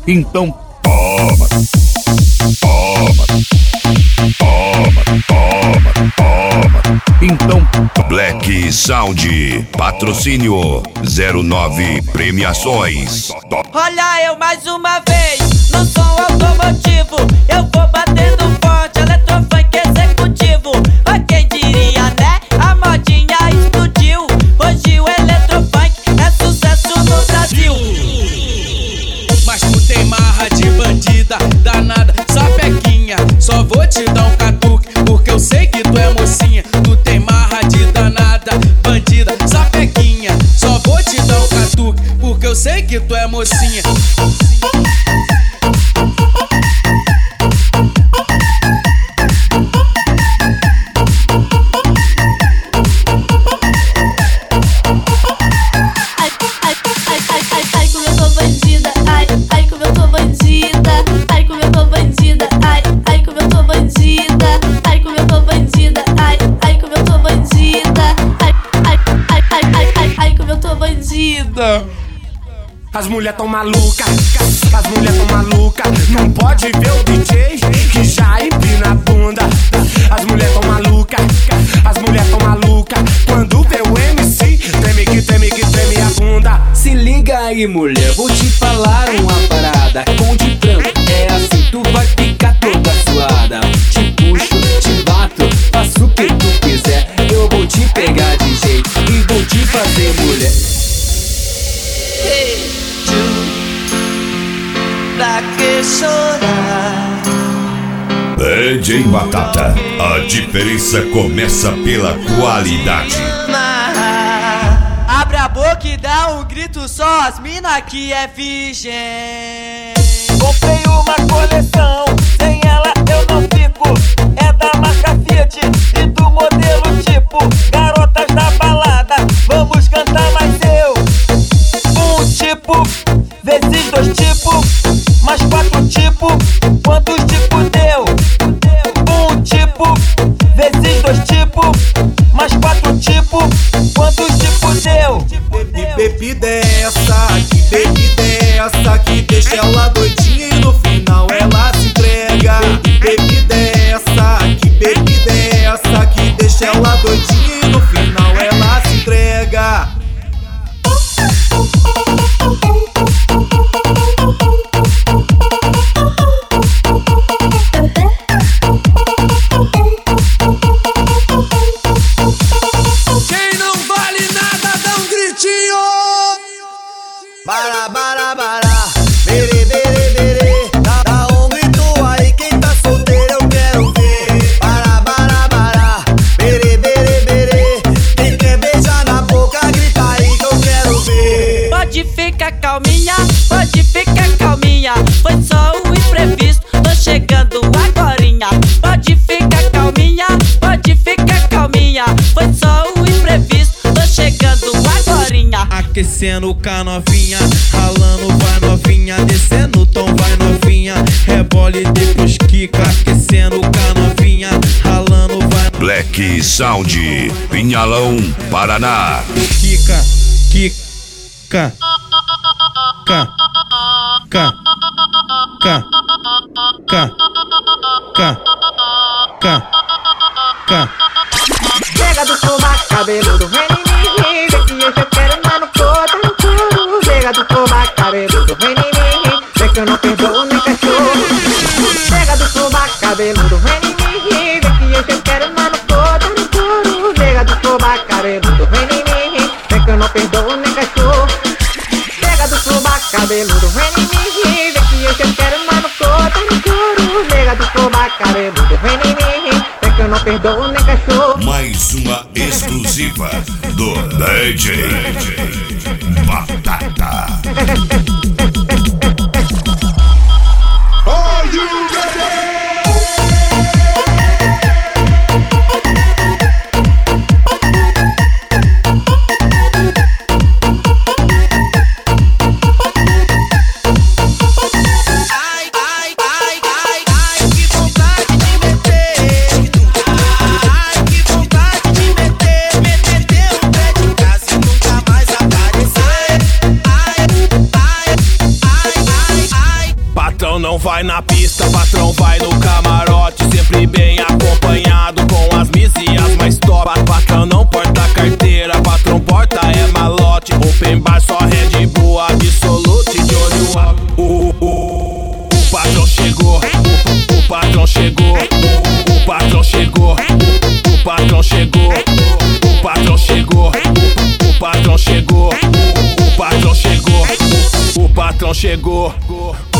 Então toma, toma, toma, toma, toma. Então Black Sound, patrocínio 09 Premiações. Olha eu mais uma vez, no som automotivo. Eu vou batendo forte, eletrofunk executivo. Mas quem diria, né? A modinha explodiu. Hoje o eletrofunk é sucesso no Brasil. Mas tu tem marra de bandida, danada, sapequinha. Só vou te dar um catuque, porque eu sei que tu é mocinha. Tu tem marra de danada, bandida, sapequinha. Só vou te dar um catuque, porque eu sei que tu é mocinha. As mulher tão maluca, as mulher tão maluca. Não pode ver o DJ que já empina a bunda. As mulher tão maluca, as mulher tão maluca. Quando vê o MC, treme que treme a bunda. Se liga aí, mulher, vou te falar uma parada. Com de branco é assim, tu vai ficar toda suada. Te puxo, te bato, faço o que tu quiser. Eu vou te pegar de jeito e vou te fazer mulher. Pra que chorar? DJ Batata, a diferença começa pela qualidade. Abre a boca e dá um grito só, as mina que é virgem. Comprei uma coleção, sem ela eu não fico. É da marca Fiat e do modelo tipo. Garotas da balada, vamos cantar mais eu. Um tipo, vezes dois tipos, mais quatro tipos. Quantos tipos deu? Um tipo, vezes dois tipos, mais quatro tipos. Quantos tipos deu? Que bebida é essa? Que bebida é essa? Que deixa ela doidinha e no final ela se entrega. Que bebida é essa? Que bebida é essa? Que deixa ela doidinha e no final ela se entrega. Quem não vale nada, dá um gritinho. Bara, bara, bara, bere, bere, bere. Dá um grito aí, quem tá solteiro eu quero ver. Bara, bara, bara, bere, bere, bere. Quem quer beijar na boca, grita aí que eu quero ver. Pode ficar calminha, pode ficar calminha. Foi só um imprevisto, tô chegando agorinha. Pode ficar calminha, pode ficar calminha. Foi só um imprevisto, tô chegando agorinha. Aquecendo com a novinha, ralando vai novinha, descendo o tom vai novinha, rebole depois quica. Aquecendo com a novinha, ralando vai Black Sound, Pinhalão, Paraná. quica, quica, ca, ca, ca, ca, ca, ca, ca. Chega do sovaco cabeludo, vem em mim, vê que hoje eu quero andar no couro, no couro. Chega do sovaco cabeludo, vem em mim, vê que eu não perdoo nem cachorro. Chega do sovaco cabeludo, vem em mim, vê que hoje eu quero andar no couro, no couro. Chega do sovaco cabeludo, vem em mim, vê que eu não perdoo nem cachorro. Chega do sovaco cabeludo, vem em mim, vê que hoje eu quero andar no couro, no couro. Chega do sovaco cabeludo, vem em mim, vê que eu não perdoo nem cachorro. Mais uma exclusiva do DJ Batata. Are you ready? patrão não vai na pista, patrão vai no camarote, sempre bem acompanhado com as mizias mais top. Patrão não porta carteira, patrão porta é malote. Open bar só Red Bull Absolute, de olho o patrão chegou, o patrão chegou, o patrão chegou, o patrão chegou, o patrão chegou, o patrão chegou, o patrão chegou, o patrão chegou.